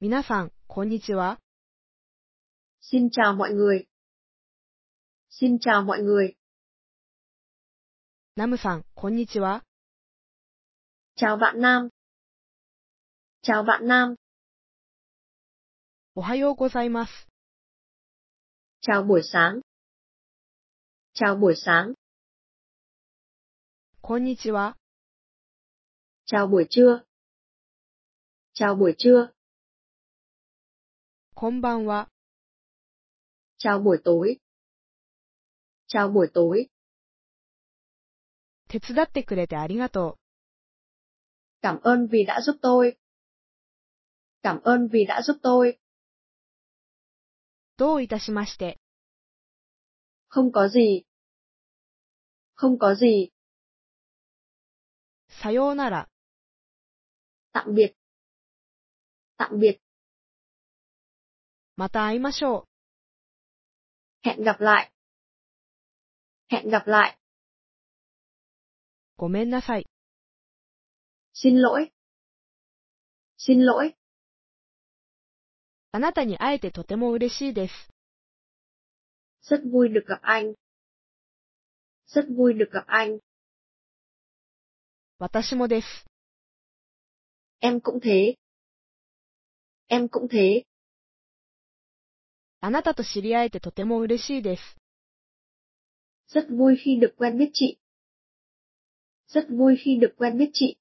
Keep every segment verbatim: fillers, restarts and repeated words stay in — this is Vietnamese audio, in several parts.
皆さん、こんにちは。 Xin chào mọi người. Xin chào mọi người. ナムさん、こんにちは。 Chào bạn Nam. Chào bạn Nam. おはようございます。 Chào buổi sáng. Chào buổi sáng. こんにちは。 Chào buổi trưa. Chào buổi trưa. こんばんは。 Chào buổi tối. Chào buổi tối. 手伝ってくれてありがとう。 Cảm ơn vì đã giúp tôi. Cảm ơn vì đã giúp tôi. どういたしまして。 Không có gì. Không có gì. さようなら。 Tạm biệt. Tạm biệt. また会いましょう。 Hẹn gặp lại. Hẹn gặp lại. ごめんなさい。 Xin lỗi. Xin lỗi. あなたに会えてとても嬉しいです。 Rất vui được gặp anh. Rất vui được gặp anh. 私もです。 Em cũng thế. Em cũng thế. あなたと知り合えてとても嬉しいです。 Rất vui khi được quen biết chị. Rất vui khi được quen biết chị.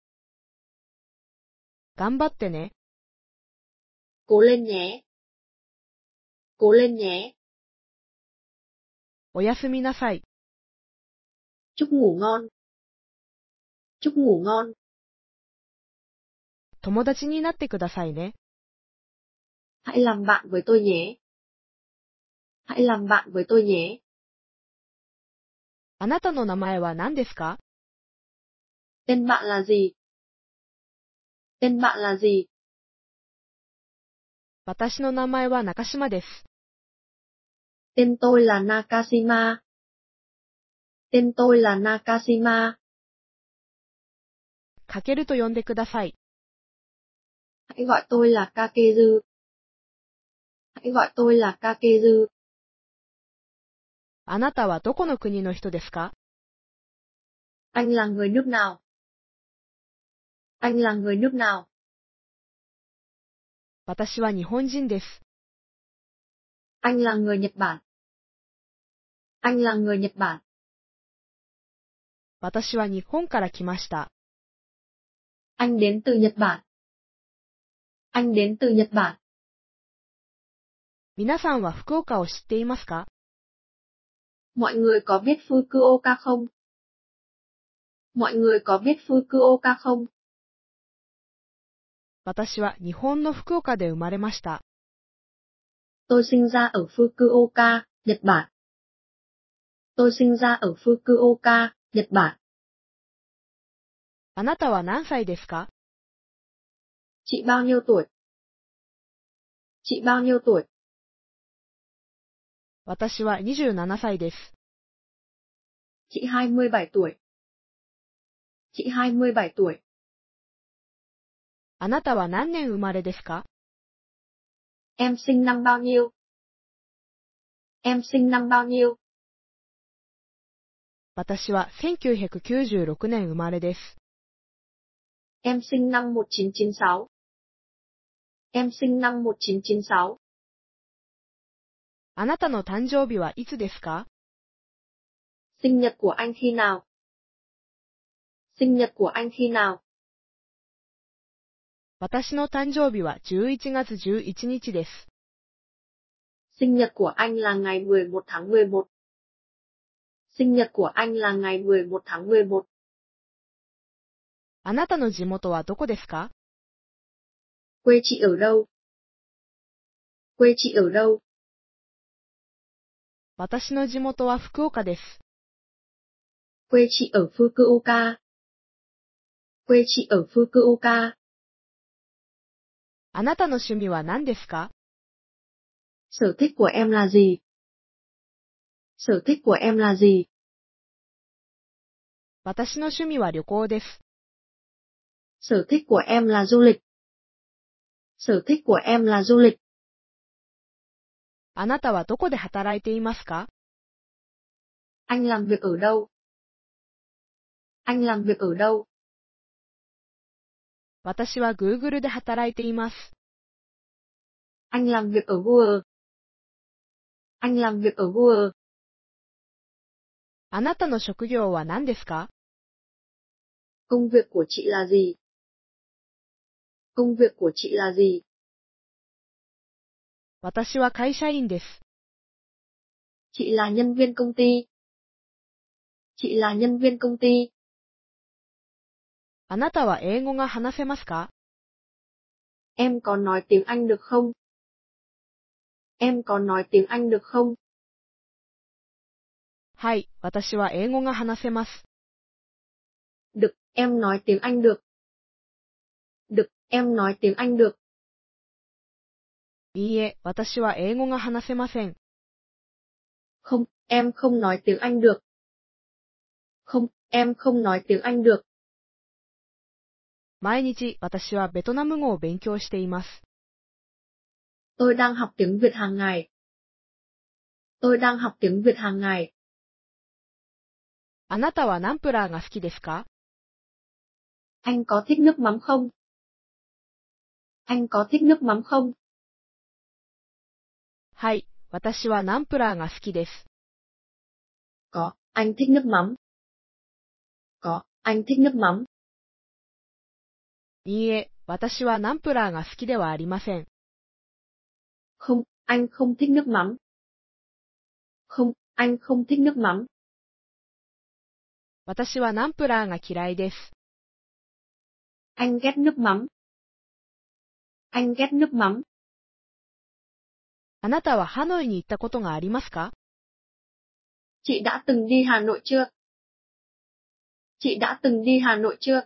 頑張ってね。 Cố lên nhé. Cố lên nhé. おやすみなさい。 Chúc ngủ ngon. Chúc ngủ ngon. 友達になってくださいね。 Hãy làm bạn với tôi nhé. Hãy làm bạn với tôi nhé. あなたの名前は何ですか？ Tên bạn là gì? Tên bạn là gì? 私の名前は中島です。 Tên tôi là Nakashima. Tên tôi là Nakashima. かけると呼んでください。 Hãy gọi tôi là Kakeru. Hãy gọi tôi là Kakeru. あなたはどこの国の人ですか？ Anh là người nước nào? Anh là người nước nào? 私は日本人です。 Anh là người Nhật Bản. Anh là người Nhật Bản. 私は日本から来ました。 Anh đến từ Nhật Bản. Anh đến từ Nhật Bản. 皆さんは福岡を知っていますか？ Mọi người có biết Fukuoka không? Mọi người có biết Fukuoka không? 私は日本の福岡で生まれました。 Tôi sinh ra ở Fukuoka, Nhật Bản. Tôi sinh ra ở Fukuoka, Nhật Bản. あなたは何歳ですか？ Chị bao nhiêu tuổi? Chị bao nhiêu tuổi? 私はにじゅうななさいです。 Chị hai mươi bảy tuổi. Chị hai mươi bảy tuổi. あなたは何年生まれですか？ Em sinh năm bao nhiêu? Em sinh năm bao nhiêu? 私はせんきゅうひゃくきゅうじゅうろくねん生まれです。 Em sinh năm một chín chín sáu. Em sinh năm một chín chín sáu. あなたの誕生日はいつですか？ Sinh nhật của anh khi nào? Sinh nhật của anh khi nào? 私の誕生日はじゅういちがつじゅういちにちです。 Sinh nhật của anh là ngày mười một tháng mười một. Sinh nhật của anh là ngày mười một tháng mười một. あなたの地元はどこですか？ Quê chị ở đâu? Quê chị ở đâu? 私の地元は福岡です。 Quê chị ở Fukuoka. Quê chị ở Fukuoka. あなたの趣味は何ですか？ Sở thích của em là gì? Sở thích của em là gì? 私の趣味は旅行です。 Sở thích của em là du lịch. Sở thích của em là du lịch. あなたはどこで働いていますか？ Anh làm việc ở đâu? Anh làm việc ở đâu? 私は Google で働いています。 Anh làm việc ở Google. Anh làm việc ở Google. あなたの職業は何ですか？ Công việc của chị là gì? Công việc của chị là gì? 私は会社員です。 Chị là nhân viên công ty. Chị là nhân viên công ty. あなたは英語が話せますか？ Em có nói tiếng Anh được không? Em có nói tiếng Anh được không? はい、私は英語が話せます。 Được, em nói tiếng Anh được. Được, em nói tiếng Anh được. いいえ、私は英語が話せません。 Không, em không nói tiếng Anh được. Không, em không nói tiếng Anh được. 毎日、私はベトナム語を勉強しています。 Tôi đang học tiếng Việt hàng ngày. Tôi đang học tiếng Việt hàng ngày. あなたはナンプラーが好きですか？ Anh có thích nước mắm không? Anh có thích nước mắm không? はい、私はナンプラーが好きです。 Có, anh thích nước mắm. Có, anh thích nước mắm. いいえ、私はナンプラーが好きではありません。 Không, anh không thích nước mắm. Không, anh không thích nước mắm. 私はナンプラーが嫌いです。 Anh ghét nước mắm. Anh ghét nước mắm. あなたはハノイに行ったことがありますか？ Chị đã từng đi Hà Nội chưa? Chị đã từng đi Hà Nội chưa?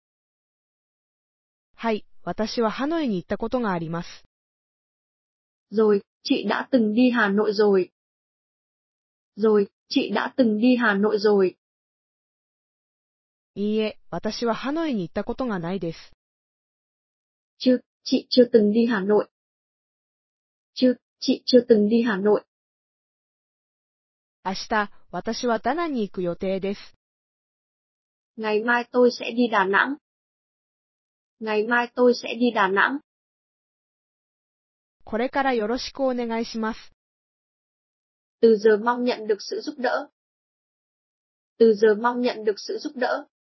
はい、私はハノイに行ったことがあります。 Rồi, chị đã từng đi Hà Nội rồi. Rồi, chị đã từng đi Hà Nội rồi. いいえ、私はハノイに行ったことがないです。 Chưa, chị chưa từng đi Hà Nội. Chưa, chị chưa từng đi Hà Nội. 明日、私はダナンに行く予定です。 Ngày mai tôi sẽ đi Đà Nẵng. Ngày mai tôi sẽ đi Đà Nẵng. これからよろしくお願いします。 Từ giờ mong nhận được sự giúp đỡ. Từ giờ mong nhận được sự giúp đỡ.